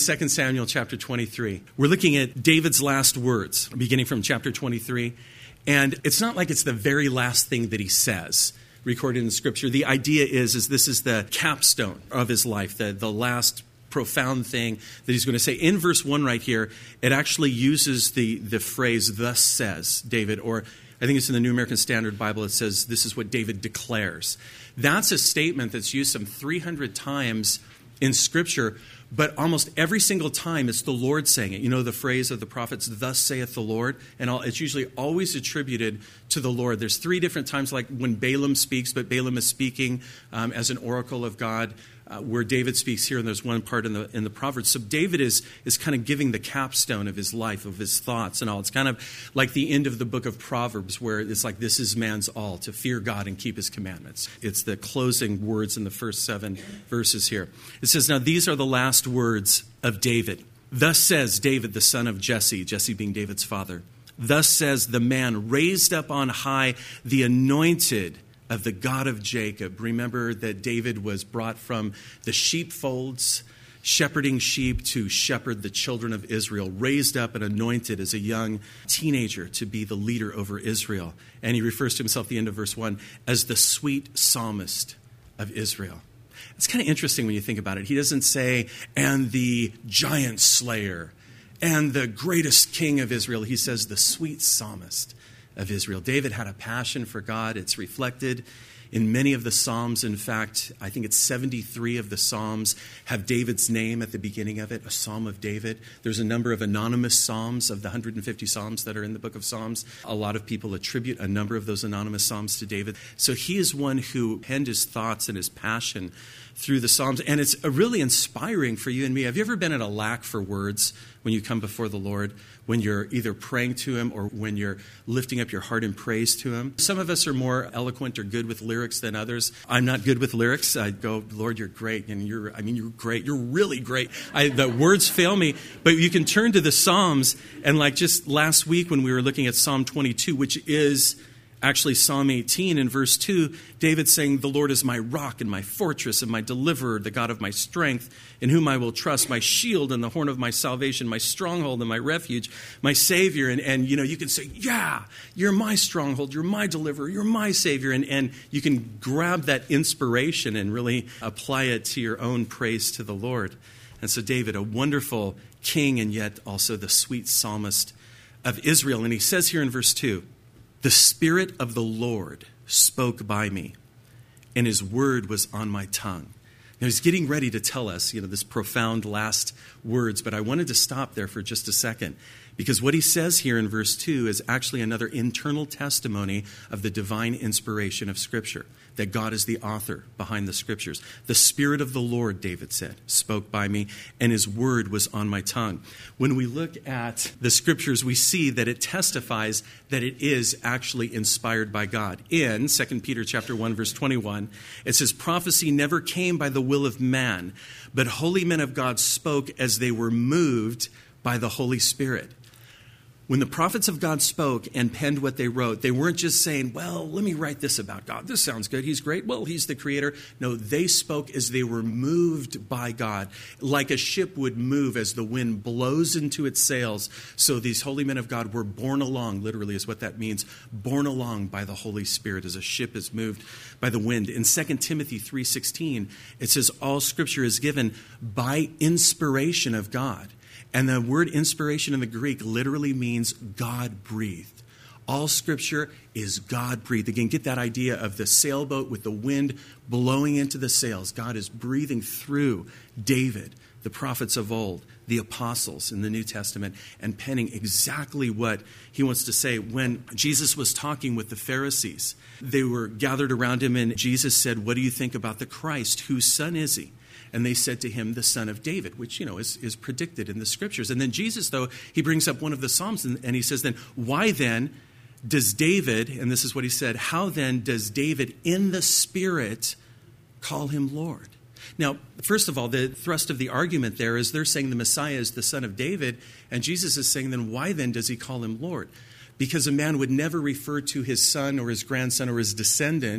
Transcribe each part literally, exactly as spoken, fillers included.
Second Samuel chapter twenty-three. We're looking at David's last words, beginning from chapter twenty-three. And it's not like it's the very last thing that he says, recorded in Scripture. The idea is, is this is the capstone of his life, the, the last profound thing that he's going to say. In verse one right here, it actually uses the, the phrase, thus says David, or I think it's in the New American Standard Bible, it says, this is what David declares. That's a statement that's used some three hundred times in Scripture, but almost every single time it's the Lord saying it. You know the phrase of the prophets, thus saith the Lord, and all, it's usually always attributed to the Lord. There's three different times, like when Balaam speaks, but Balaam is speaking um, as an oracle of God, uh, where David speaks here, and there's one part in the in the Proverbs. So David is is kind of giving the capstone of his life, of his thoughts and all. It's kind of like the end of the book of Proverbs, where it's like, this is man's all, to fear God and keep his commandments. It's the closing words in the first seven verses here. It says, now these are the last words of David. Thus says David, the son of Jesse, Jesse being David's father. Thus says the man raised up on high, the anointed of the God of Jacob. Remember that David was brought from the sheepfolds, shepherding sheep, to shepherd the children of Israel, raised up and anointed as a young teenager to be the leader over Israel. And he refers to himself at the end of verse one as the sweet psalmist of Israel. It's kind of interesting when you think about it. He doesn't say, and the giant slayer, and the greatest king of Israel. He says, the sweet psalmist of Israel. David had a passion for God. It's reflected in many of the Psalms. In fact, I think it's seventy-three of the Psalms have David's name at the beginning of it, a Psalm of David. There's a number of anonymous Psalms of the one hundred fifty Psalms that are in the book of Psalms. A lot of people attribute a number of those anonymous Psalms to David. So he is one who penned his thoughts and his passion through the Psalms. And it's really inspiring for you and me. Have you ever been at a lack for words when you come before the Lord, when you're either praying to him or when you're lifting up your heart in praise to him? Some of us are more eloquent or good with lyrics than others. I'm not good with lyrics. I go, Lord, you're great. And you're, I mean, you're great. You're really great. I, the words fail me. But you can turn to the Psalms. And like just last week when we were looking at Psalm twenty-two, which is actually Psalm eighteen, in verse two, David saying, the Lord is my rock and my fortress and my deliverer, the God of my strength, in whom I will trust, my shield and the horn of my salvation, my stronghold and my refuge, my Savior. And, and you know, you can say, yeah, you're my stronghold, you're my deliverer, you're my Savior. And, and you can grab that inspiration and really apply it to your own praise to the Lord. And so David, a wonderful king and yet also the sweet psalmist of Israel. And he says here in verse two, the Spirit of the Lord spoke by me, and his word was on my tongue. Now, he's getting ready to tell us, you know, this profound last words, but I wanted to stop there for just a second, because what he says here in verse two is actually another internal testimony of the divine inspiration of Scripture, that God is the author behind the Scriptures. The Spirit of the Lord, David said, spoke by me, and his word was on my tongue. When we look at the Scriptures, we see that it testifies that it is actually inspired by God. In Second Peter chapter one, verse twenty-one, it says, prophecy never came by the will of man, but holy men of God spoke as they were moved by the Holy Spirit. When the prophets of God spoke and penned what they wrote, they weren't just saying, well, let me write this about God. This sounds good. He's great. Well, he's the creator. No, they spoke as they were moved by God, like a ship would move as the wind blows into its sails. So these holy men of God were borne along, literally is what that means, borne along by the Holy Spirit as a ship is moved by the wind. In Second Timothy three sixteen, it says, all Scripture is given by inspiration of God. And the word inspiration in the Greek literally means God-breathed. All Scripture is God-breathed. Again, get that idea of the sailboat with the wind blowing into the sails. God is breathing through David, the prophets of old, the apostles in the New Testament, and penning exactly what he wants to say. When Jesus was talking with the Pharisees, they were gathered around him, and Jesus said, what do you think about the Christ? Whose son is he? And they said to him, the son of David, which, you know, is, is predicted in the Scriptures. And then Jesus, though, he brings up one of the Psalms, and, and he says then, why then does David, and this is what he said, how then does David in the Spirit call him Lord? Now, first of all, the thrust of the argument there is they're saying the Messiah is the son of David, and Jesus is saying, then why then does he call him Lord? Because a man would never refer to his son or his grandson or his descendant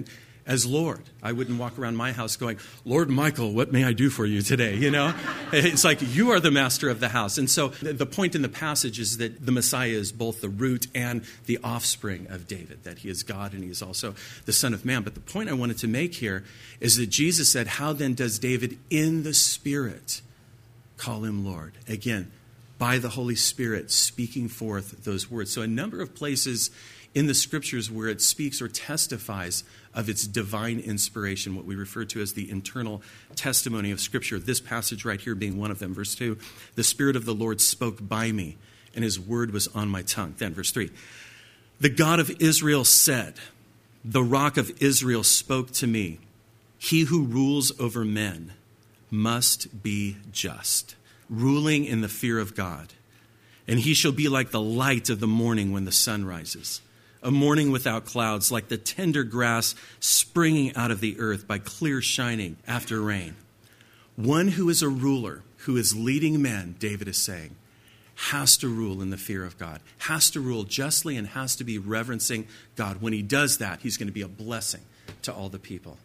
as Lord. I wouldn't walk around my house going, Lord Michael, what may I do for you today? You know, it's like you are the master of the house. And so the point in the passage is that the Messiah is both the root and the offspring of David, that he is God and he is also the Son of Man. But the point I wanted to make here is that Jesus said, how then does David in the Spirit call him Lord? Again, by the Holy Spirit speaking forth those words. So a number of places in the Scriptures where it speaks or testifies of its divine inspiration, what we refer to as the internal testimony of Scripture. This passage right here being one of them. Verse two, the Spirit of the Lord spoke by me, and his word was on my tongue. Then verse three, the God of Israel said, the rock of Israel spoke to me, he who rules over men must be just, ruling in the fear of God. And he shall be like the light of the morning when the sun rises, a morning without clouds, like the tender grass springing out of the earth by clear shining after rain. One who is a ruler, who is leading men, David is saying, has to rule in the fear of God, has to rule justly and has to be reverencing God. When he does that, he's going to be a blessing to all the people.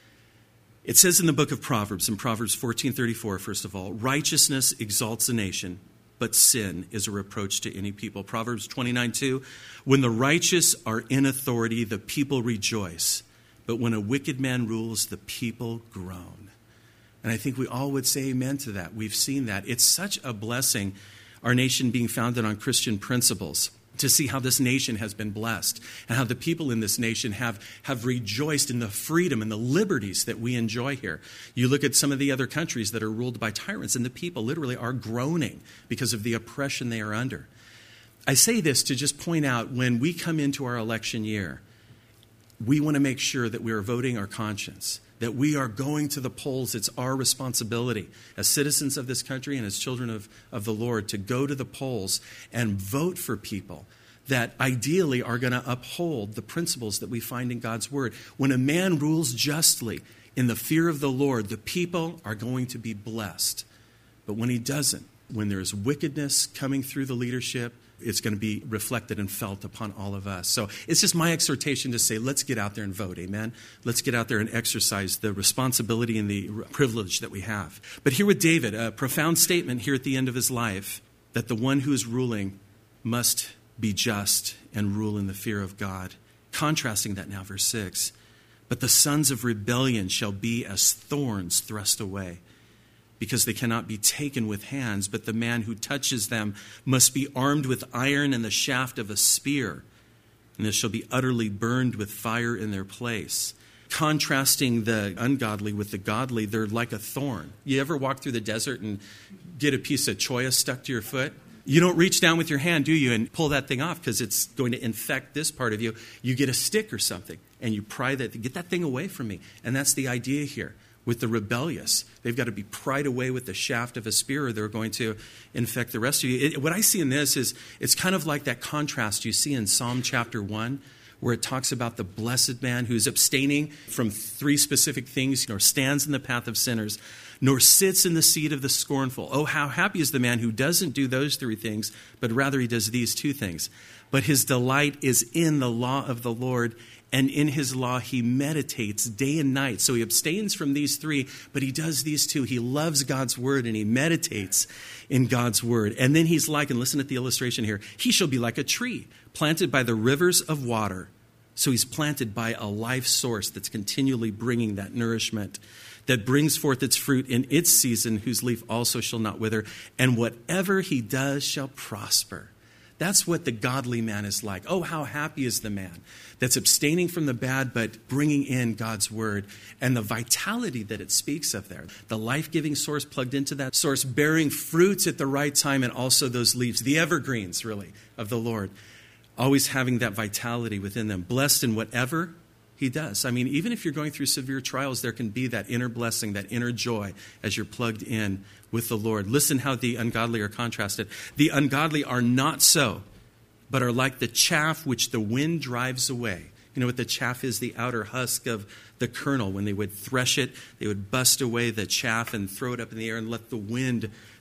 It says in the book of Proverbs, in Proverbs fourteen thirty-four, first of all, righteousness exalts a nation, but sin is a reproach to any people. Proverbs twenty-nine two, when the righteous are in authority, the people rejoice. But when a wicked man rules, the people groan. And I think we all would say amen to that. We've seen that. It's such a blessing, our nation being founded on Christian principles, to see how this nation has been blessed and how the people in this nation have, have rejoiced in the freedom and the liberties that we enjoy here. You look at some of the other countries that are ruled by tyrants, and the people literally are groaning because of the oppression they are under. I say this to just point out, when we come into our election year, we want to make sure that we are voting our conscience, that we are going to the polls. It's our responsibility as citizens of this country and as children of, of the Lord to go to the polls and vote for people that ideally are going to uphold the principles that we find in God's word. When a man rules justly in the fear of the Lord, the people are going to be blessed. But when he doesn't, when there's wickedness coming through the leadership, it's going to be reflected and felt upon all of us. So it's just my exhortation to say, let's get out there and vote, amen? Let's get out there and exercise the responsibility and the privilege that we have. But here with David, a profound statement here at the end of his life, that the one who is ruling must be just and rule in the fear of God. Contrasting that now, verse six, but the sons of rebellion shall be as thorns thrust away, because they cannot be taken with hands, but the man who touches them must be armed with iron and the shaft of a spear, and they shall be utterly burned with fire in their place. Contrasting the ungodly with the godly, they're like a thorn. You ever walk through the desert and get a piece of cholla stuck to your foot? You don't reach down with your hand, do you, and pull that thing off because it's going to infect this part of you. You get a stick or something, and you pry that, get that thing away from me. And that's the idea here. With the rebellious, they've got to be pried away with the shaft of a spear, or they're going to infect the rest of you. It, what I see in this is it's kind of like that contrast you see in Psalm chapter one, where it talks about the blessed man who's abstaining from three specific things, nor stands in the path of sinners, nor sits in the seat of the scornful. Oh, how happy is the man who doesn't do those three things, but rather he does these two things. But his delight is in the law of the Lord, and in his law he meditates day and night. So he abstains from these three, but he does these two. He loves God's word and he meditates in God's word. And then he's like, and listen at the illustration here, he shall be like a tree planted by the rivers of water. So he's planted by a life source that's continually bringing that nourishment, that brings forth its fruit in its season, whose leaf also shall not wither. And whatever he does shall prosper. That's what the godly man is like. Oh, how happy is the man that's abstaining from the bad, but bringing in God's word and the vitality that it speaks of there. The life-giving source plugged into that source, bearing fruits at the right time, and also those leaves, the evergreens, really, of the Lord, always having that vitality within them. Blessed in whatever he does. I mean, even if you're going through severe trials, there can be that inner blessing, that inner joy as you're plugged in with the Lord. Listen how the ungodly are contrasted. The ungodly are not so, but are like the chaff which the wind drives away. You know what the chaff is? The outer husk of the kernel. When they would thresh it, they would bust away the chaff and throw it up in the air and let the wind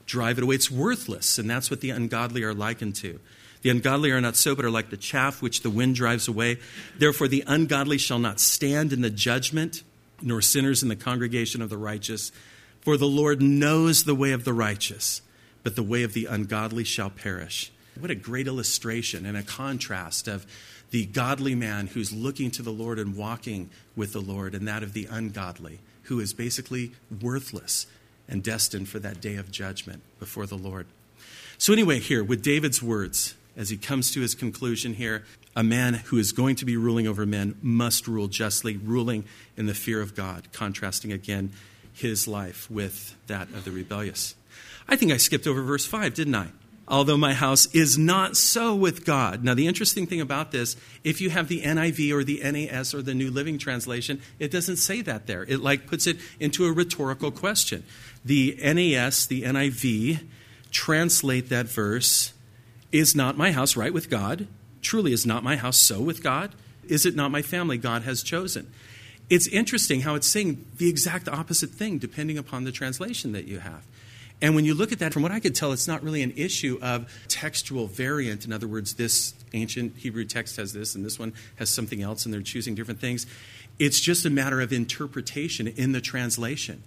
drive it away. It's worthless, and that's what the ungodly are likened to. The ungodly are not so, but are like the chaff which the wind drives away. Therefore the ungodly shall not stand in the judgment, nor sinners in the congregation of the righteous. For the Lord knows the way of the righteous, but the way of the ungodly shall perish. What a great illustration and a contrast of the godly man who's looking to the Lord and walking with the Lord, and that of the ungodly, who is basically worthless and destined for that day of judgment before the Lord. So anyway, here, with David's words, as he comes to his conclusion here, a man who is going to be ruling over men must rule justly, ruling in the fear of God, contrasting again his life with that of the rebellious. I think I skipped over verse five, didn't I? Although my house is not so with God. Now, the interesting thing about this, if you have the N I V or the N A S or the New Living Translation, it doesn't say that there. It like puts it into a rhetorical question. The N A S, the N I V, translate that verse, is not my house right with God? Truly, is not my house so with God? Is it not my family God has chosen? It's interesting how it's saying the exact opposite thing depending upon the translation that you have. And when you look at that, from what I could tell, it's not really an issue of textual variant. In other words, this ancient Hebrew text has this and this one has something else, and they're choosing different things. It's just a matter of interpretation in the translation.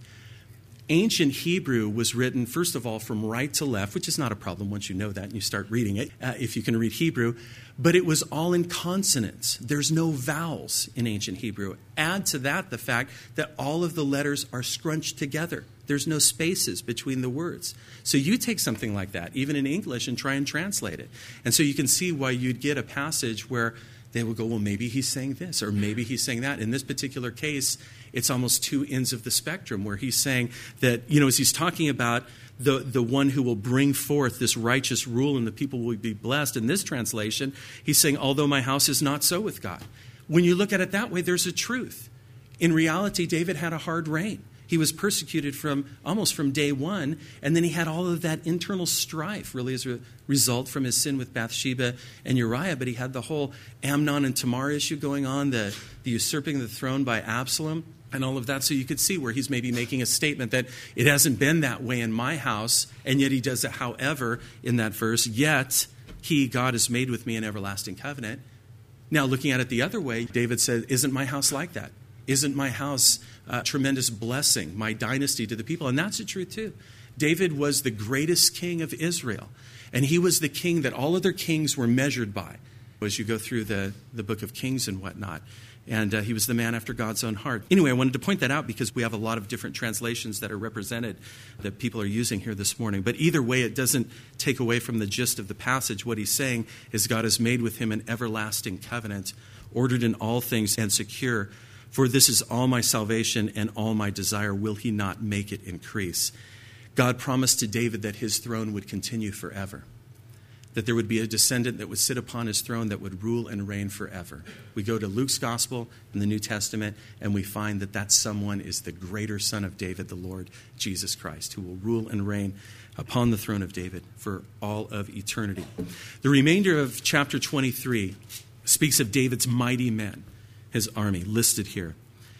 Ancient Hebrew was written, first of all, from right to left, which is not a problem once you know that and you start reading it, uh, if you can read Hebrew. But it was all in consonants. There's no vowels in ancient Hebrew. Add to that the fact that all of the letters are scrunched together. There's no spaces between the words. So you take something like that, even in English, and try and translate it. And so you can see why you'd get a passage where they will go, well, maybe he's saying this, or maybe he's saying that. In this particular case, it's almost two ends of the spectrum, where he's saying that, you know, as he's talking about the, the one who will bring forth this righteous rule and the people will be blessed. In this translation, he's saying, although my house is not so with God. When you look at it that way, there's a truth. In reality, David had a hard reign. He was persecuted from almost from day one, and then he had all of that internal strife, really as a result from his sin with Bathsheba and Uriah. But he had the whole Amnon and Tamar issue going on, the, the usurping the throne by Absalom, and all of that. So you could see where he's maybe making a statement that it hasn't been that way in my house, and yet he does it, however, in that verse, yet he, God, has made with me an everlasting covenant. Now, looking at it the other way, David said, isn't my house like that? Isn't my house a tremendous blessing, my dynasty to the people? And that's the truth too. David was the greatest king of Israel, and he was the king that all other kings were measured by as you go through the, the book of Kings and whatnot. And uh, he was the man after God's own heart. Anyway, I wanted to point that out because we have a lot of different translations that are represented that people are using here this morning. But either way, it doesn't take away from the gist of the passage. What he's saying is God has made with him an everlasting covenant, ordered in all things and secure. For this is all my salvation and all my desire. Will he not make it increase? God promised to David that his throne would continue forever, that there would be a descendant that would sit upon his throne that would rule and reign forever. We go to Luke's gospel in the New Testament, and we find that that someone is the greater son of David, the Lord Jesus Christ, who will rule and reign upon the throne of David for all of eternity. The remainder of chapter twenty-three speaks of David's mighty men, his army, listed here.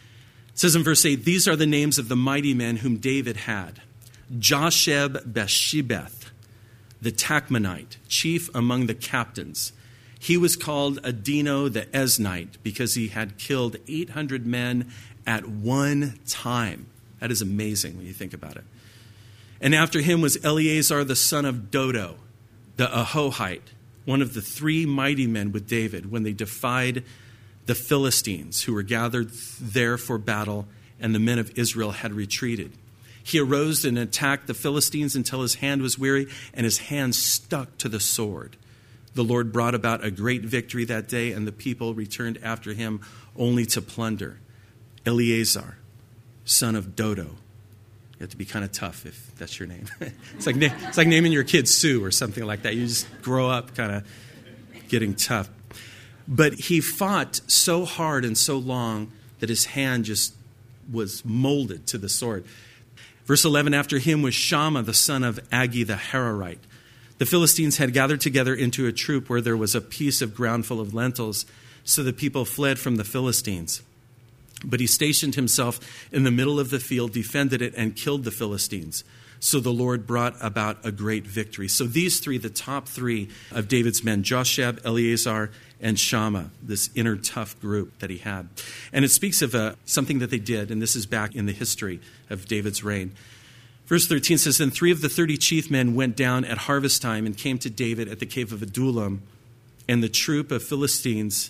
It says in verse eight, these are the names of the mighty men whom David had. Josheb-Bashebeth, the Tachmonite, chief among the captains. He was called Adino the Eznite because he had killed eight hundred men at one time. That is amazing when you think about it. And after him was Eleazar the son of Dodo, the Ahohite, one of the three mighty men with David when they defied the Philistines who were gathered there for battle, and the men of Israel had retreated. He arose and attacked the Philistines until his hand was weary and his hand stuck to the sword. The Lord brought about a great victory that day, and the people returned after him only to plunder. Eleazar, son of Dodo. You have to be kind of tough if that's your name. It's like it's like naming your kid Sue or something like that. You just grow up kind of getting tough. But he fought so hard and so long that his hand just was molded to the sword. Verse eleven, after him was Shammah, the son of Agi the Hararite. The Philistines had gathered together into a troop where there was a piece of ground full of lentils, so the people fled from the Philistines. But he stationed himself in the middle of the field, defended it, and killed the Philistines. So the Lord brought about a great victory. So these three, the top three of David's men, Josheb, Eleazar, and Shammah, this inner tough group that he had. And it speaks of uh, something that they did, and this is back in the history of David's reign. Verse thirteen says, Then three of the thirty chief men went down at harvest time and came to David at the cave of Adullam, and the troop of Philistines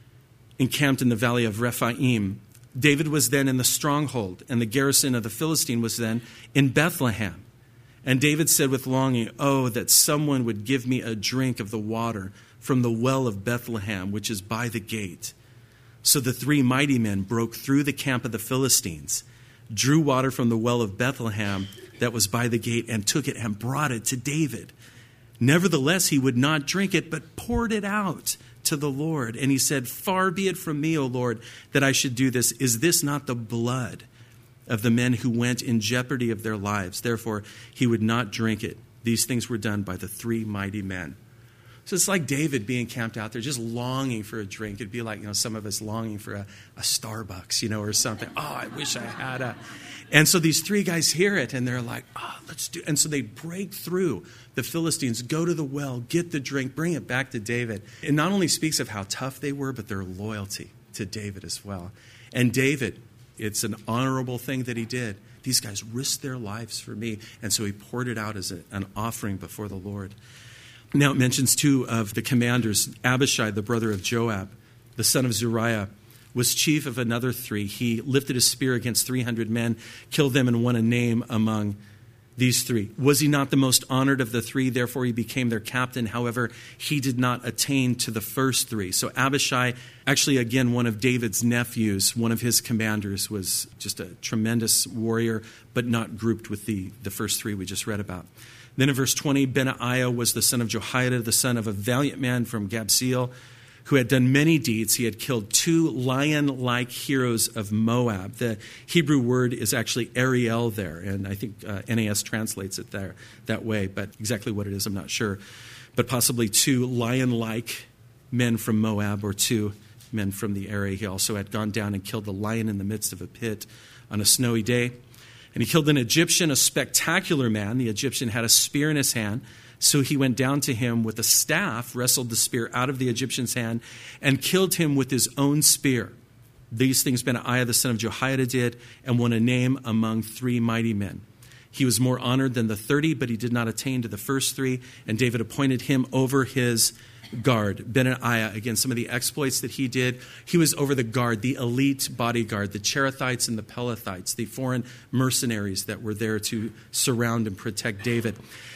encamped in the valley of Rephaim. David was then in the stronghold, and the garrison of the Philistine was then in Bethlehem. And David said with longing, Oh, that someone would give me a drink of the water from the well of Bethlehem, which is by the gate. So the three mighty men broke through the camp of the Philistines, drew water from the well of Bethlehem that was by the gate, and took it and brought it to David. Nevertheless, he would not drink it, but poured it out to the Lord. And he said, Far be it from me, O Lord, that I should do this. Is this not the blood of the men who went in jeopardy of their lives? Therefore, he would not drink it. These things were done by the three mighty men. So it's like David being camped out there, just longing for a drink. It'd be like, you know, some of us longing for a, a Starbucks, you know, or something. Oh, I wish I had a. And so these three guys hear it, and they're like, oh, let's do. And so they break through the Philistines, go to the well, get the drink, bring it back to David. It not only speaks of how tough they were, but their loyalty to David as well. And David, it's an honorable thing that he did. These guys risked their lives for me. And so he poured it out as a, an offering before the Lord. Now it mentions two of the commanders. Abishai, the brother of Joab, the son of Zeruiah, was chief of another three. He lifted a spear against three hundred men, killed them, and won a name among these three. Was he not the most honored of the three? Therefore he became their captain. However, he did not attain to the first three. So Abishai, actually again one of David's nephews, one of his commanders, was just a tremendous warrior, but not grouped with the, the first three we just read about. Then in verse twenty, Benaiah was the son of Jehoiada, the son of a valiant man from Gabzeel, who had done many deeds. He had killed two lion-like heroes of Moab. The Hebrew word is actually Ariel there, and I think uh, N A S translates it there that way, but exactly what it is, I'm not sure. But possibly two lion-like men from Moab, or two men from the area. He also had gone down and killed a lion in the midst of a pit on a snowy day. And he killed an Egyptian, a spectacular man. The Egyptian had a spear in his hand. So he went down to him with a staff, wrestled the spear out of the Egyptian's hand, and killed him with his own spear. These things Benaiah, the son of Jehoiada, did, and won a name among three mighty men. He was more honored than the thirty, but he did not attain to the first three, and David appointed him over his guard. Benaiah, again, some of the exploits that he did, he was over the guard, the elite bodyguard, the Cherethites and the Pelethites, the foreign mercenaries that were there to surround and protect David.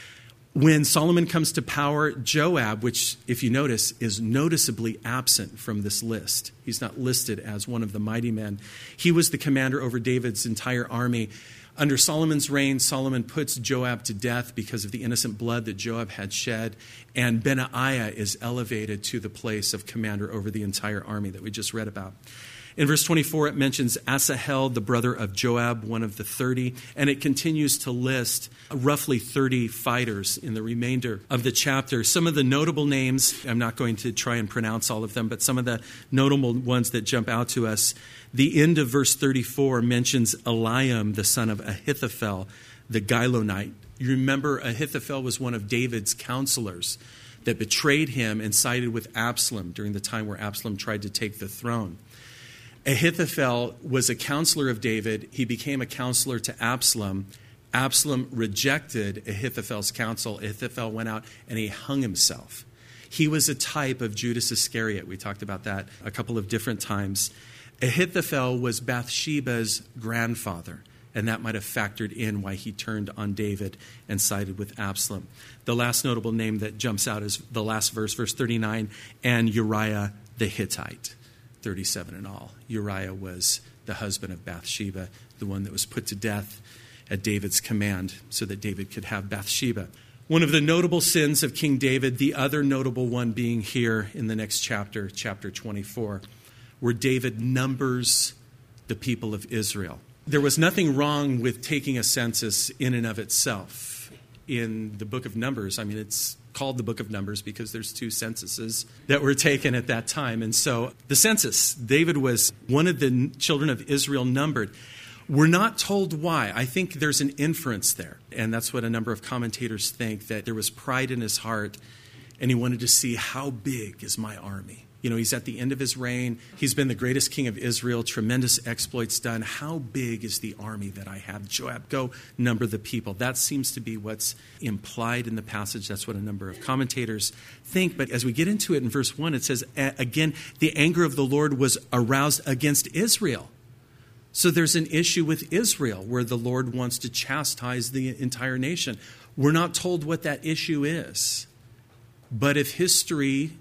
When Solomon comes to power, Joab, which, if you notice, is noticeably absent from this list. He's not listed as one of the mighty men. He was the commander over David's entire army. Under Solomon's reign, Solomon puts Joab to death because of the innocent blood that Joab had shed, and Benaiah is elevated to the place of commander over the entire army that we just read about. In verse twenty-four, it mentions Asahel, the brother of Joab, one of the thirty, and it continues to list roughly thirty fighters in the remainder of the chapter. Some of the notable names, I'm not going to try and pronounce all of them, but some of the notable ones that jump out to us. The end of verse thirty-four mentions Eliam, the son of Ahithophel, the Gilonite. You remember Ahithophel was one of David's counselors that betrayed him and sided with Absalom during the time where Absalom tried to take the throne. Ahithophel was a counselor of David. He became a counselor to Absalom. Absalom rejected Ahithophel's counsel. Ahithophel went out and he hung himself. He was a type of Judas Iscariot. We talked about that a couple of different times. Ahithophel was Bathsheba's grandfather, and that might have factored in why he turned on David and sided with Absalom. The last notable name that jumps out is the last verse, verse thirty-nine, and Uriah the Hittite. thirty-seven in all. Uriah was the husband of Bathsheba, the one that was put to death at David's command so that David could have Bathsheba. One of the notable sins of King David, the other notable one being here in the next chapter, chapter twenty-four, where David numbers the people of Israel. There was nothing wrong with taking a census in and of itself. In the book of Numbers, I mean, it's called the book of Numbers because there's two censuses that were taken at that time. And so the census, David was one of the children of Israel numbered. We're not told why. I think there's an inference there. And that's what a number of commentators think, that there was pride in his heart and he wanted to see, how big is my army? You know, he's at the end of his reign. He's been the greatest king of Israel, tremendous exploits done. How big is the army that I have? Joab, go number the people. That seems to be what's implied in the passage. That's what a number of commentators think. But as we get into it in verse one, it says, again, the anger of the Lord was aroused against Israel. So there's an issue with Israel where the Lord wants to chastise the entire nation. We're not told what that issue is. But if history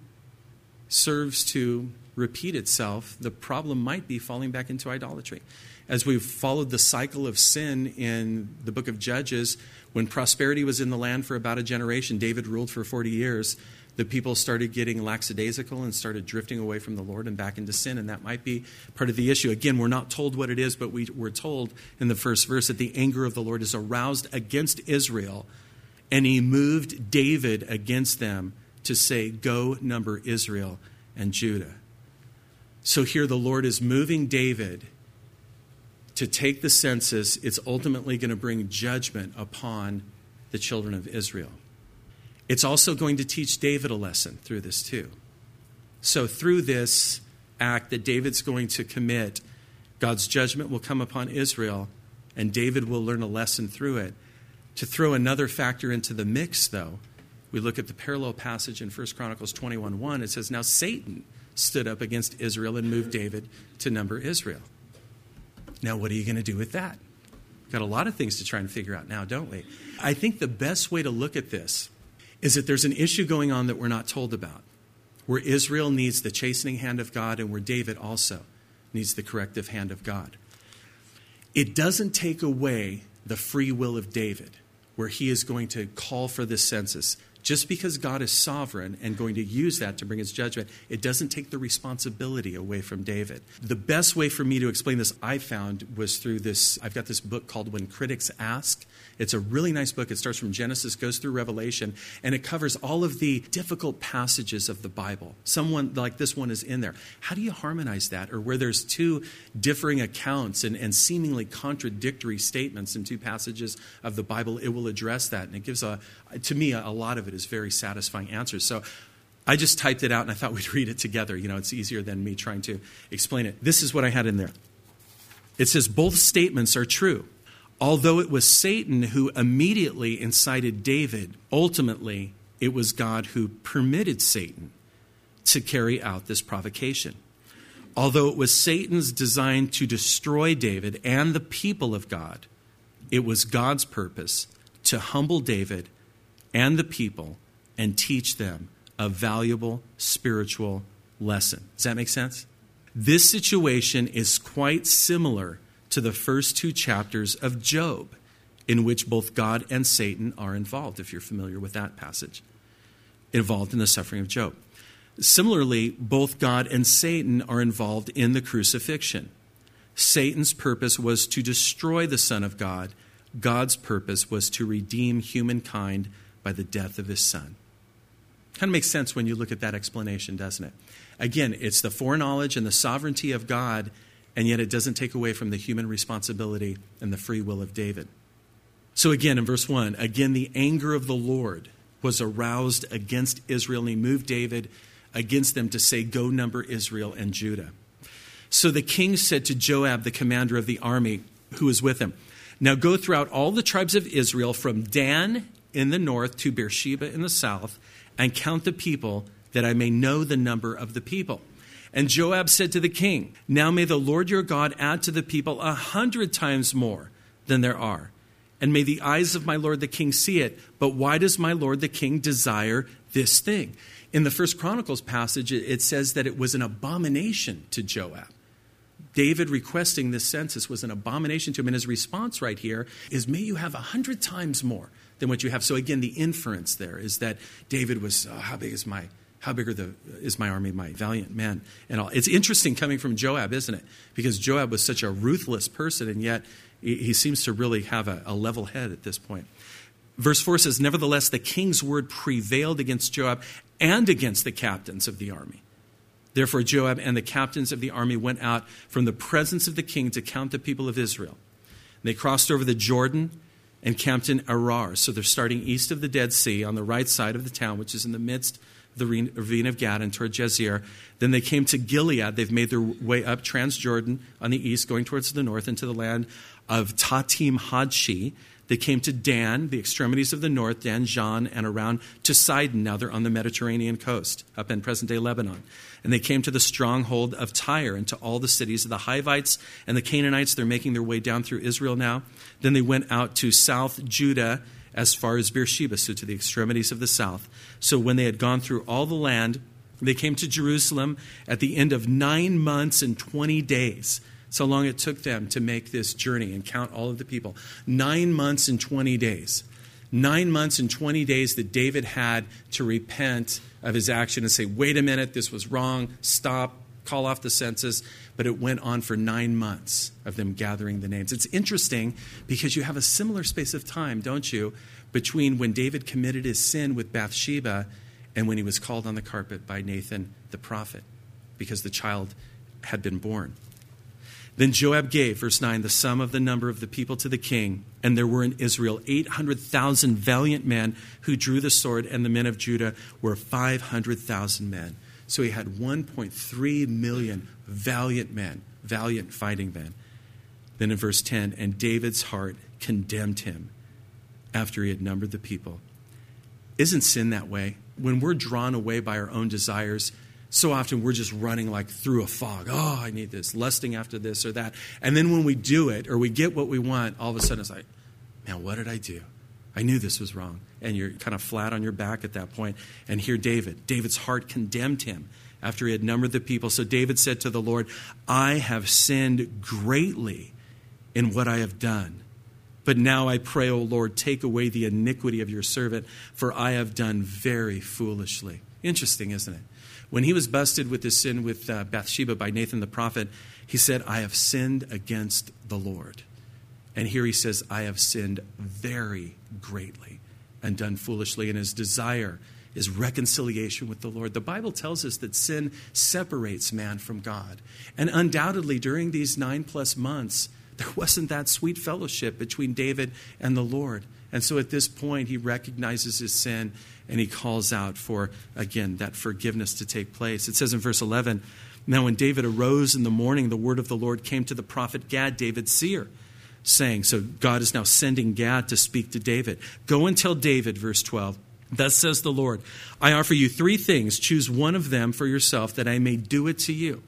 serves to repeat itself, the problem might be falling back into idolatry. As we've followed the cycle of sin in the book of Judges, when prosperity was in the land for about a generation, David ruled for forty years, the people started getting lackadaisical and started drifting away from the Lord and back into sin, and that might be part of the issue. Again, we're not told what it is, but we, we're told in the first verse that the anger of the Lord is aroused against Israel, and he moved David against them to say, go number Israel and Judah. So here the Lord is moving David to take the census. It's ultimately going to bring judgment upon the children of Israel. It's also going to teach David a lesson through this too. So through this act that David's going to commit, God's judgment will come upon Israel, and David will learn a lesson through it. To throw another factor into the mix, though, we look at the parallel passage in First Chronicles twenty-one one. It says, now Satan stood up against Israel and moved David to number Israel. Now, what are you going to do with that? Got a lot of things to try and figure out now, don't we? I think the best way to look at this is that there's an issue going on that we're not told about, where Israel needs the chastening hand of God and where David also needs the corrective hand of God. It doesn't take away the free will of David, where he is going to call for this census. Just because God is sovereign and going to use that to bring his judgment, it doesn't take the responsibility away from David. The best way for me to explain this, I found, was through this. I've got this book called When Critics Ask. It's a really nice book. It starts from Genesis, goes through Revelation, and it covers all of the difficult passages of the Bible. Someone like this one is in there. How do you harmonize that? Or where there's two differing accounts and, and seemingly contradictory statements in two passages of the Bible, it will address that. And it gives, a, to me, a, a lot of it is very satisfying answers. So I just typed it out and I thought we'd read it together. You know, it's easier than me trying to explain it. This is what I had in there. It says, both statements are true. Although it was Satan who immediately incited David, ultimately it was God who permitted Satan to carry out this provocation. Although it was Satan's design to destroy David and the people of God, it was God's purpose to humble David and the people and teach them a valuable spiritual lesson. Does that make sense? This situation is quite similar to the first two chapters of Job, in which both God and Satan are involved, if you're familiar with that passage, involved in the suffering of Job. Similarly, both God and Satan are involved in the crucifixion. Satan's purpose was to destroy the Son of God. God's purpose was to redeem humankind by the death of his Son. Kind of makes sense when you look at that explanation, doesn't it? Again, it's the foreknowledge and the sovereignty of God, and yet it doesn't take away from the human responsibility and the free will of David. So again, in verse one, again, the anger of the Lord was aroused against Israel, and he moved David against them to say, go number Israel and Judah. So the king said to Joab, the commander of the army, who was with him, now go throughout all the tribes of Israel from Dan in the north to Beersheba in the south, and count the people, that I may know the number of the people. And Joab said to the king, now may the Lord your God add to the people a hundred times more than there are. And may the eyes of my lord the king see it. But why does my lord the king desire this thing? In the First Chronicles passage, it says that it was an abomination to Joab. David requesting this census was an abomination to him. And his response right here is, may you have a hundred times more than what you have. So again, the inference there is that David was, oh, how big is my How big are the, is my army, my valiant men? And all. It's interesting coming from Joab, isn't it? Because Joab was such a ruthless person, and yet he, he seems to really have a, a level head at this point. Verse four says, nevertheless, the king's word prevailed against Joab and against the captains of the army. Therefore, Joab and the captains of the army went out from the presence of the king to count the people of Israel. They crossed over the Jordan and camped in Arar. So they're starting east of the Dead Sea on the right side of the town, which is in the midst of the ravine of Gad and toward Jezreel. Then they came to Gilead. They've made their way up Transjordan on the east, going towards the north into the land of Tatim Hadshi. They came to Dan, the extremities of the north, Dan, Jan, and around to Sidon. Now they're on the Mediterranean coast, up in present-day Lebanon. And they came to the stronghold of Tyre and to all the cities of the Hivites and the Canaanites. They're making their way down through Israel now. Then they went out to South Judah as far as Beersheba, so to the extremities of the south. So when they had gone through all the land, they came to Jerusalem at the end of nine months and twenty days. So long it took them to make this journey and count all of the people. Nine months and twenty days. Nine months and twenty days that David had to repent of his action and say, wait a minute, this was wrong, stop, call off the census. But it went on for nine months of them gathering the names. It's interesting because you have a similar space of time, don't you, between when David committed his sin with Bathsheba and when he was called on the carpet by Nathan the prophet, because the child had been born. Then Joab gave, verse nine, the sum of the number of the people to the king, and there were in Israel eight hundred thousand valiant men who drew the sword, and the men of Judah were five hundred thousand men. So he had one point three million valiant men, valiant fighting men. Then in verse ten, and David's heart condemned him after he had numbered the people. Isn't sin that way? When we're drawn away by our own desires, so often we're just running like through a fog. Oh, I need this, lusting after this or that. And then when we do it or we get what we want, all of a sudden it's like, man, what did I do? I knew this was wrong. And you're kind of flat on your back at that point. And here David, David's heart condemned him after he had numbered the people. So David said to the Lord, I have sinned greatly in what I have done. But now I pray, O Lord, take away the iniquity of your servant, for I have done very foolishly. Interesting, isn't it? When he was busted with his sin with uh, Bathsheba by Nathan the prophet, he said, I have sinned against the Lord. And here he says, I have sinned very greatly and done foolishly. And his desire is reconciliation with the Lord. The Bible tells us that sin separates man from God. And undoubtedly, during these nine plus months, there wasn't that sweet fellowship between David and the Lord. And so at this point, he recognizes his sin and he calls out for, again, that forgiveness to take place. It says in verse eleven, now when David arose in the morning, the word of the Lord came to the prophet Gad, David's seer, saying, so God is now sending Gad to speak to David. Go and tell David, verse twelve, thus says the Lord, I offer you three things. Choose one of them for yourself that I may do it to you.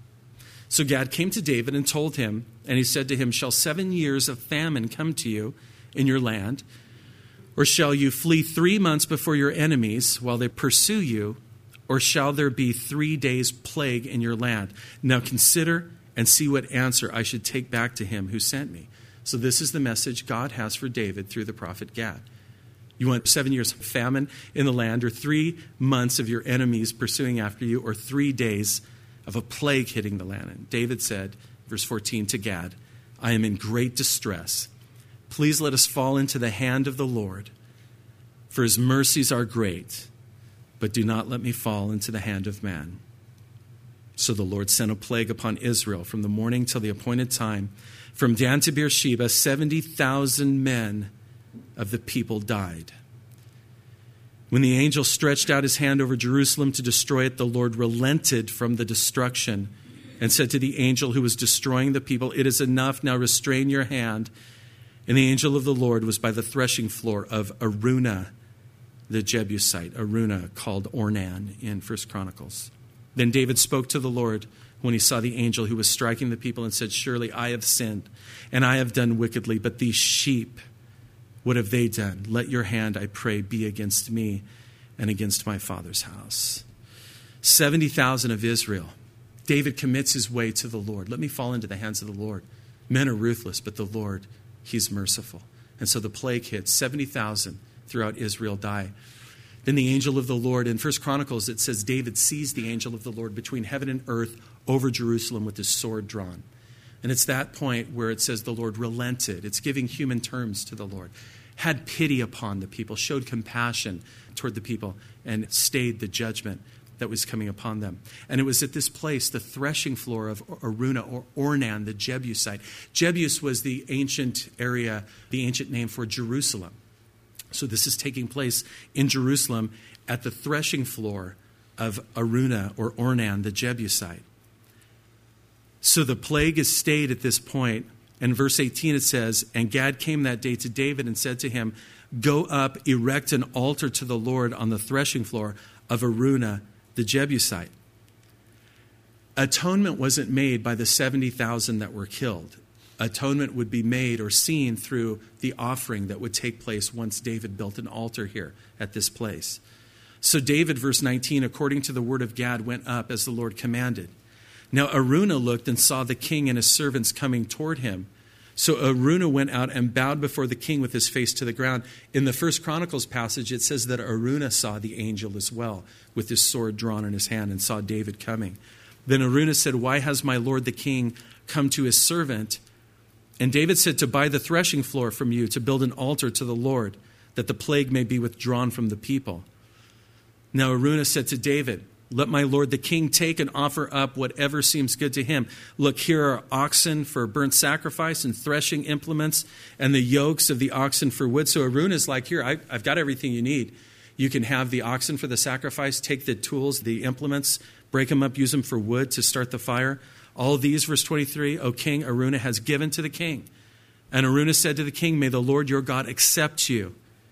So Gad came to David and told him, and he said to him, shall seven years of famine come to you in your land? Or shall you flee three months before your enemies while they pursue you? Or shall there be three days' plague in your land? Now consider and see what answer I should take back to him who sent me. So this is the message God has for David through the prophet Gad. You want seven years of famine in the land, or three months of your enemies pursuing after you, or three days of a plague hitting the land? And David said, verse fourteen, to Gad, I am in great distress. Please let us fall into the hand of the Lord, for his mercies are great, but do not let me fall into the hand of man. So the Lord sent a plague upon Israel from the morning till the appointed time. From Dan to Beersheba, seventy thousand men of the people died. When the angel stretched out his hand over Jerusalem to destroy it, the Lord relented from the destruction and said to the angel who was destroying the people, it is enough, now restrain your hand. And the angel of the Lord was by the threshing floor of Araunah, the Jebusite, Araunah called Ornan in First Chronicles. Then David spoke to the Lord when he saw the angel who was striking the people and said, surely I have sinned and I have done wickedly, but these sheep, what have they done? Let your hand, I pray, be against me and against my father's house. seventy thousand of Israel. David commits his way to the Lord. Let me fall into the hands of the Lord. Men are ruthless, but the Lord, he's merciful. And so the plague hits. seventy thousand throughout Israel die. Then the angel of the Lord, in First Chronicles, it says David sees the angel of the Lord between heaven and earth over Jerusalem with his sword drawn. And it's that point where it says the Lord relented. It's giving human terms to the Lord. Had pity upon the people, showed compassion toward the people, and stayed the judgment that was coming upon them. And it was at this place, the threshing floor of Araunah or Ornan, the Jebusite. Jebus was the ancient area, the ancient name for Jerusalem. So this is taking place in Jerusalem at the threshing floor of Araunah or Ornan, the Jebusite. So the plague is stayed at this point. In verse eighteen it says, "And Gad came that day to David and said to him, 'Go up, erect an altar to the Lord on the threshing floor of Araunah the Jebusite.'" Atonement wasn't made by the seventy thousand that were killed. Atonement would be made or seen through the offering that would take place once David built an altar here at this place. So David, verse nineteen, according to the word of Gad, went up as the Lord commanded. Now Araunah looked and saw the king and his servants coming toward him. So Araunah went out and bowed before the king with his face to the ground. In the First Chronicles passage, it says that Araunah saw the angel as well, with his sword drawn in his hand, and saw David coming. Then Araunah said, "Why has my lord the king come to his servant?" And David said, "To buy the threshing floor from you, to build an altar to the Lord, that the plague may be withdrawn from the people." Now Araunah said to David, "Let my lord the king take and offer up whatever seems good to him. Look, here are oxen for burnt sacrifice and threshing implements and the yokes of the oxen for wood." So Araunah's like, "Here, I, I've got everything you need. You can have the oxen for the sacrifice, take the tools, the implements, break them up, use them for wood to start the fire. All these," verse twenty-three, "O king, Araunah has given to the king." And Araunah said to the king, "May the Lord your God accept you."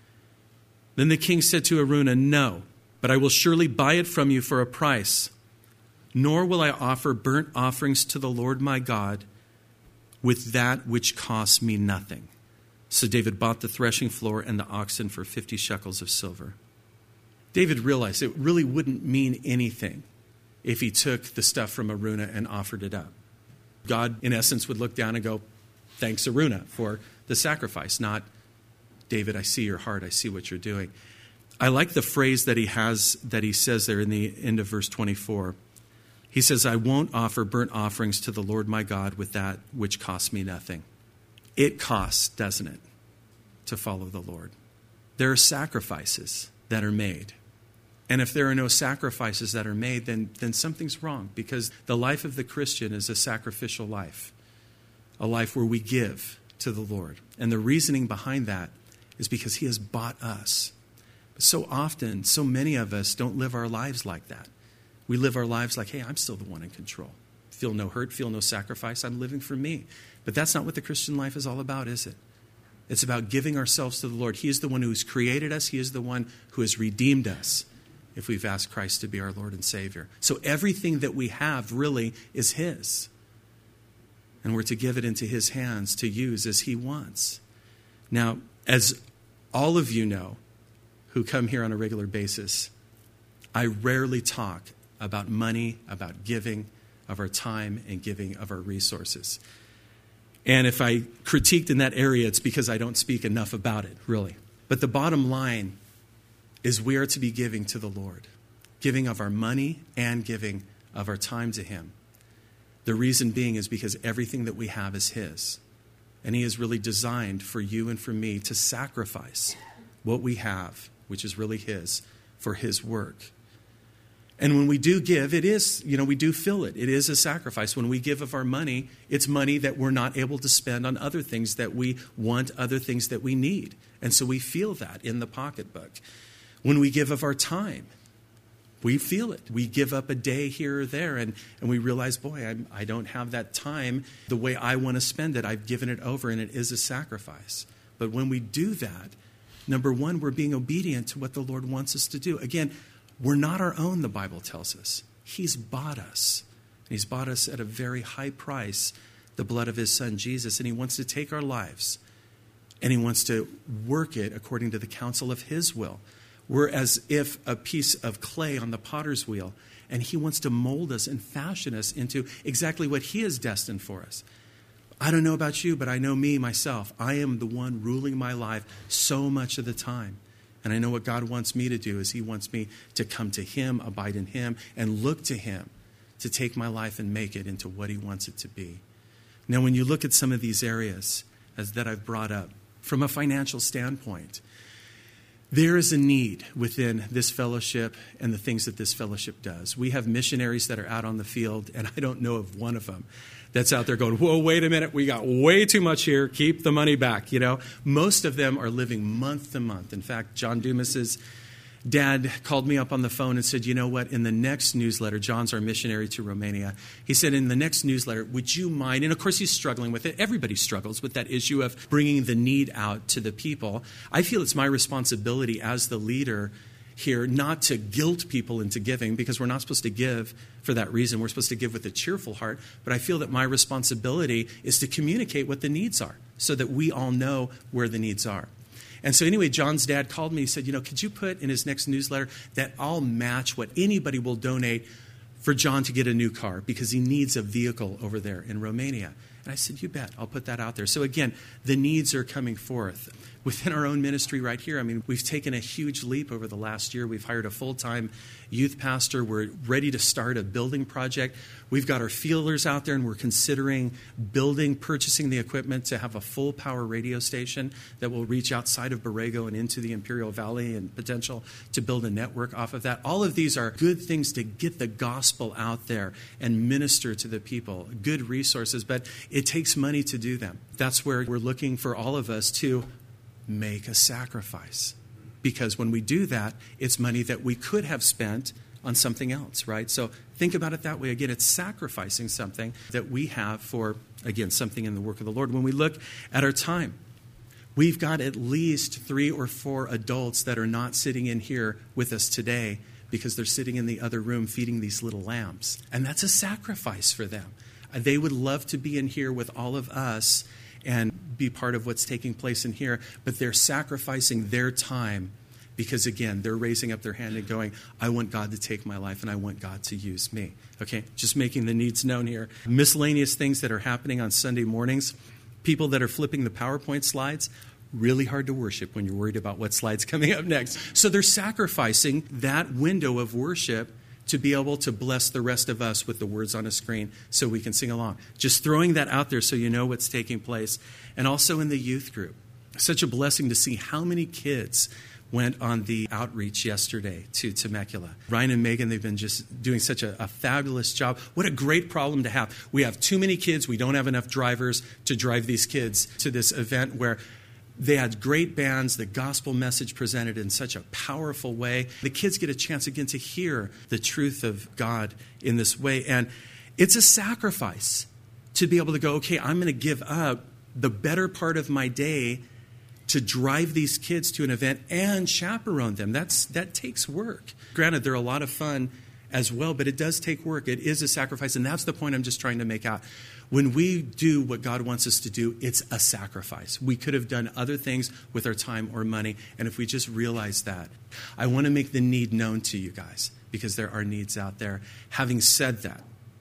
Then the king said to Araunah, "No, but I will surely buy it from you for a price. Nor will I offer burnt offerings to the Lord my God with that which costs me nothing." So David bought the threshing floor and the oxen for fifty shekels of silver. David realized it really wouldn't mean anything if he took the stuff from Araunah and offered it up. God, in essence, would look down and go, "Thanks, Araunah, for the sacrifice," not, "David, I see your heart. I see what you're doing." I like the phrase that he has, that he says there in the end of verse twenty-four. He says, "I won't offer burnt offerings to the Lord my God with that which costs me nothing." It costs, doesn't it, to follow the Lord? There are sacrifices that are made. And if there are no sacrifices that are made, then, then something's wrong, because the life of the Christian is a sacrificial life, a life where we give to the Lord. And the reasoning behind that is because he has bought us. But so often, so many of us don't live our lives like that. We live our lives like, "Hey, I'm still the one in control. Feel no hurt, feel no sacrifice. I'm living for me." But that's not what the Christian life is all about, is it? It's about giving ourselves to the Lord. He is the one who has created us. He is the one who has redeemed us if we've asked Christ to be our Lord and Savior. So everything that we have really is his. And we're to give it into his hands to use as he wants. Now, as all of you know who come here on a regular basis, I rarely talk about money, about giving of our time and giving of our resources. And if I critiqued in that area, it's because I don't speak enough about it, really. But the bottom line is we are to be giving to the Lord, giving of our money and giving of our time to him. The reason being is because everything that we have is his. And he is really designed for you and for me to sacrifice what we have, which is really his, for his work. And when we do give, it is, you know, we do feel it. It is a sacrifice. When we give of our money, it's money that we're not able to spend on other things that we want, other things that we need. And so we feel that in the pocketbook. When we give of our time, we feel it. We give up a day here or there, and, and we realize, boy, I'm, I don't have that time the way I want to spend it. I've given it over, and it is a sacrifice. But when we do that, number one, we're being obedient to what the Lord wants us to do. Again, we're not our own, the Bible tells us. He's bought us. He's bought us at a very high price, the blood of his son, Jesus, and he wants to take our lives, and he wants to work it according to the counsel of his will. We're as if a piece of clay on the potter's wheel, and he wants to mold us and fashion us into exactly what he has destined for us. I don't know about you, but I know me, myself. I am the one ruling my life so much of the time. And I know what God wants me to do is he wants me to come to him, abide in him, and look to him to take my life and make it into what he wants it to be. Now, when you look at some of these areas as that I've brought up, from a financial standpoint, There is a need within this fellowship and the things that this fellowship does. We have missionaries that are out on the field, and I don't know of one of them that's out there going, whoa, wait a minute, we got way too much here, keep the money back, you know. Most of them are living month to month. In fact, John Dumas's dad called me up on the phone and said, you know what, in the next newsletter, John's our missionary to Romania. He said, in the next newsletter, would you mind, and of course he's struggling with it. Everybody struggles with that issue of bringing the need out to the people. I feel it's my responsibility as the leader here not to guilt people into giving, because we're not supposed to give for that reason. We're supposed to give with a cheerful heart. But I feel that my responsibility is to communicate what the needs are so that we all know where the needs are. And so anyway, John's dad called me. He said, you know, could you put in his next newsletter that I'll match what anybody will donate for John to get a new car because he needs a vehicle over there in Romania. And I said, you bet, I'll put that out there. So again, the needs are coming forth. Within our own ministry right here, I mean, we've taken a huge leap over the last year. We've hired a full-time youth pastor. We're ready to start a building project. We've got our fielders out there, and we're considering building, purchasing the equipment to have a full-power radio station that will reach outside of Borrego and into the Imperial Valley, and potential to build a network off of that. All of these are good things to get the gospel out there and minister to the people, good resources, but it takes money to do them. That's where we're looking for all of us to make a sacrifice. Because when we do that, it's money that we could have spent on something else, right? So think about it that way. Again, it's sacrificing something that we have for, again, something in the work of the Lord. When we look at our time, we've got at least three or four adults that are not sitting in here with us today because they're sitting in the other room feeding these little lambs. And that's a sacrifice for them. They would love to be in here with all of us and be part of what's taking place in here, but they're sacrificing their time because, again, they're raising up their hand and going, I want God to take my life and I want God to use me. Okay, just making the needs known here. Miscellaneous things that are happening on Sunday mornings. People that are flipping the PowerPoint slides, really hard to worship when you're worried about what slide's coming up next. So they're sacrificing that window of worship to be able to bless the rest of us with the words on a screen so we can sing along. Just throwing that out there so you know what's taking place. And also in the youth group. Such a blessing to see how many kids went on the outreach yesterday to Temecula. Ryan and Megan, they've been just doing such a, a fabulous job. What a great problem to have. We have too many kids. We don't have enough drivers to drive these kids to this event where they had great bands, the gospel message presented in such a powerful way. The kids get a chance again to hear the truth of God in this way. And it's a sacrifice to be able to go, okay, I'm going to give up the better part of my day to drive these kids to an event and chaperone them. That's that takes work. Granted, they're a lot of fun as well, but it does take work. It is a sacrifice, and that's the point I'm just trying to make out. When we do what God wants us to do, it's a sacrifice. We could have done other things with our time or money, and if we just realize that, I want to make the need known to you guys because there are needs out there. Having said that,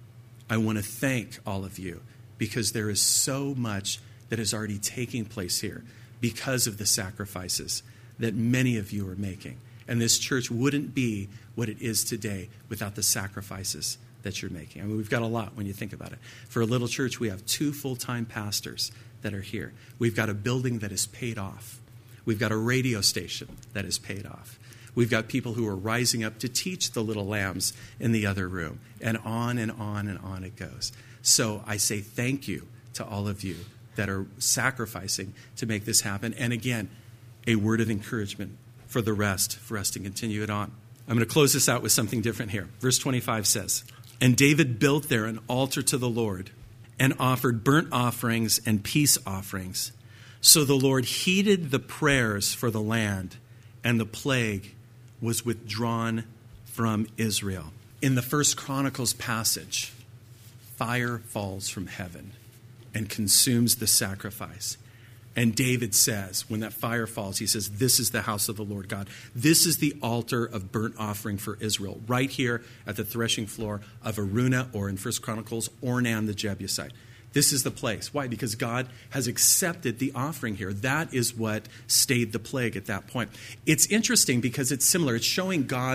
I want to thank all of you because there is so much that is already taking place here because of the sacrifices that many of you are making. And this church wouldn't be what it is today without the sacrifices that you're making. I mean, we've got a lot when you think about it. For a little church, we have two full-time pastors that are here. We've got a building that is paid off. We've got a radio station that is paid off. We've got people who are rising up to teach the little lambs in the other room. And on and on and on it goes. So I say thank you to all of you that are sacrificing to make this happen. And again, a word of encouragement for the rest, for us to continue it on. I'm going to close this out with something different here. Verse twenty-five says, and David built there an altar to the Lord and offered burnt offerings and peace offerings. So the Lord heeded the prayers for the land, and the plague was withdrawn from Israel. In the First Chronicles passage, fire falls from heaven and consumes the sacrifice. And David says, when that fire falls, he says, this is the house of the Lord God. This is the altar of burnt offering for Israel, right here at the threshing floor of Aruna, or in First Chronicles, Ornan the Jebusite. This is the place. Why? Because God has accepted the offering here. That is what stayed the plague at that point. It's interesting because it's similar. It's showing God's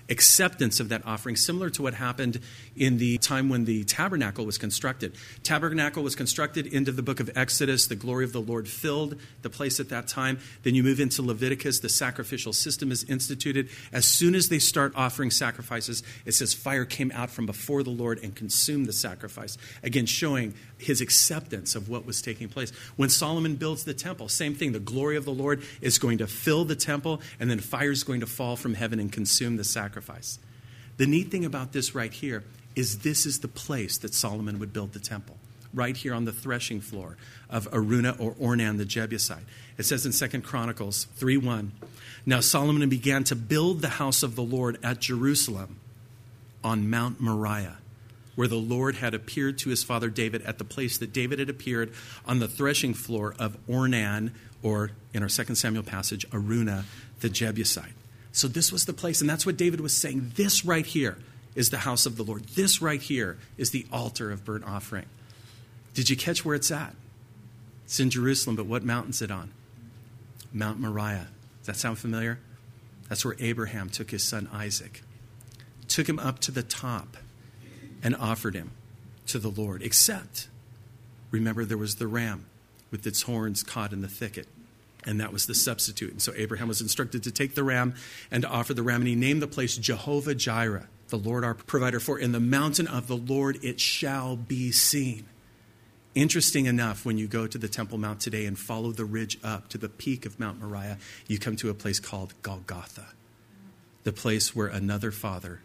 acceptance of that offering, similar to what happened in the time when the tabernacle was constructed. Tabernacle was constructed into the book of Exodus. The glory of the Lord filled the place at that time. Then you move into Leviticus. The sacrificial system is instituted. As soon as they start offering sacrifices, it says fire came out from before the Lord and consumed the sacrifice. Again, showing his acceptance of what was taking place. When Solomon builds the temple, same thing. The glory of the Lord is going to fill the temple, and then fire is going to fall from heaven and consume the sacrifice. Sacrifice. The neat thing about this right here is this is the place that Solomon would build the temple, right here on the threshing floor of Araunah or Ornan the Jebusite. It says in Second Chronicles three one, now Solomon began to build the house of the Lord at Jerusalem on Mount Moriah, where the Lord had appeared to his father David at the place that David had appeared on the threshing floor of Ornan, or in our Second Samuel passage, Araunah the Jebusite. So this was the place, and that's what David was saying. This right here is the house of the Lord. This right here is the altar of burnt offering. Did you catch where it's at? It's in Jerusalem, but what mountain's it on? Mount Moriah. Does that sound familiar? That's where Abraham took his son Isaac, took him up to the top, and offered him to the Lord. Except, remember, there was the ram with its horns caught in the thicket. And that was the substitute. And so Abraham was instructed to take the ram and to offer the ram. And he named the place Jehovah Jireh, the Lord our provider. For in the mountain of the Lord it shall be seen. Interesting enough, when you go to the Temple Mount today and follow the ridge up to the peak of Mount Moriah, you come to a place called Golgotha, the place where another father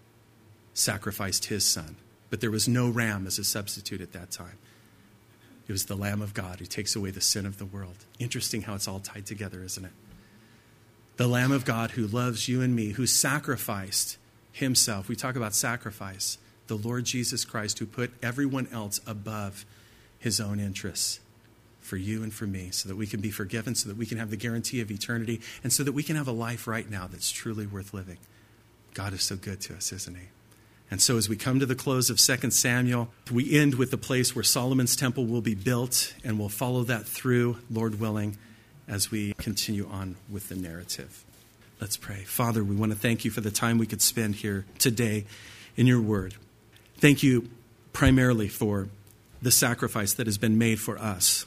sacrificed his son. But there was no ram as a substitute at that time. It was the Lamb of God who takes away the sin of the world. Interesting how it's all tied together, isn't it? The Lamb of God who loves you and me, who sacrificed himself. We talk about sacrifice. The Lord Jesus Christ, who put everyone else above his own interests for you and for me, so that we can be forgiven, so that we can have the guarantee of eternity, and so that we can have a life right now that's truly worth living. God is so good to us, isn't he? And so as we come to the close of Second Samuel, we end with the place where Solomon's temple will be built, and we'll follow that through, Lord willing, as we continue on with the narrative. Let's pray. Father, we want to thank you for the time we could spend here today in your word. Thank you primarily for the sacrifice that has been made for us,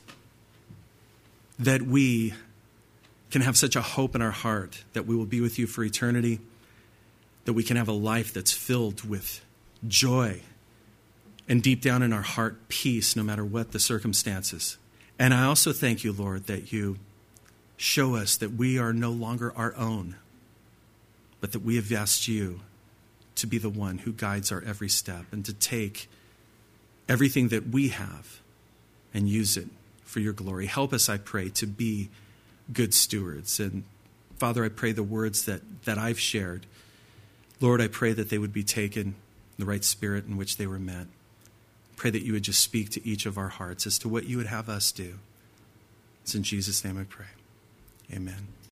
that we can have such a hope in our heart that we will be with you for eternity, that we can have a life that's filled with joy and deep down in our heart, peace, no matter what the circumstances. And I also thank you, Lord, that you show us that we are no longer our own, but that we have asked you to be the one who guides our every step and to take everything that we have and use it for your glory. Help us, I pray, to be good stewards. And Father, I pray the words that, that I've shared, Lord, I pray that they would be taken in the right spirit in which they were meant. Pray that you would just speak to each of our hearts as to what you would have us do. It's in Jesus' name I pray. Amen.